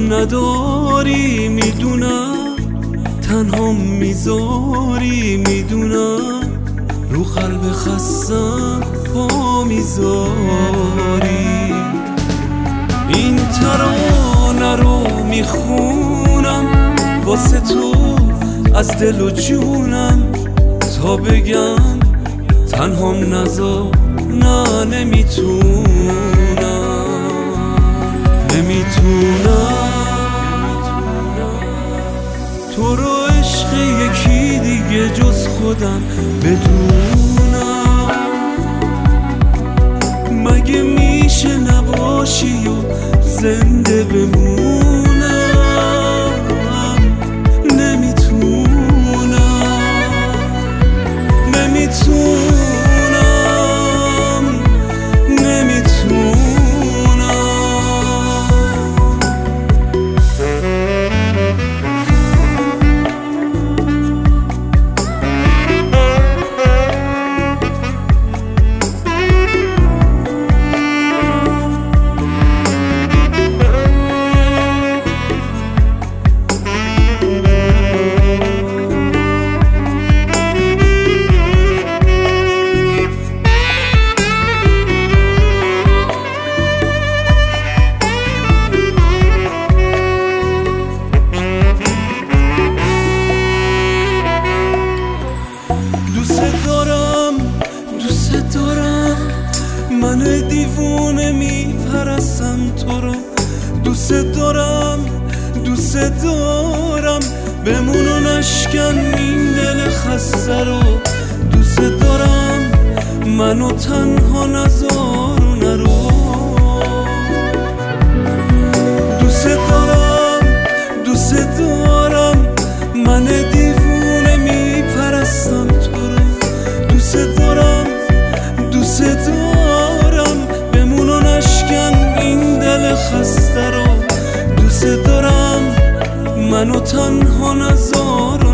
نداری میدونم، تنها میذاری میدونم، رو قلب خستم پا میذاری. این ترانه رو میخونم واسه تو از دل و جونم، تا بگم تنهام نذار، نه نمیتونم تو رو عشق یکی دیگه جز خودم بدونم. مگه میشه نباشی و زنده بمونم؟ نمیتونم دوست دارم، من دیوونه میپرستم تو رو. دوست دارم بمون و نشکن این دل خسته رو. دوست دارم منو تنها نذار و نرو. دوست دارم من دیوونه میپرستم تو رو. دوست دارم بمون و نشکن این دل خسته رو. دوست دارم منو تنها نذار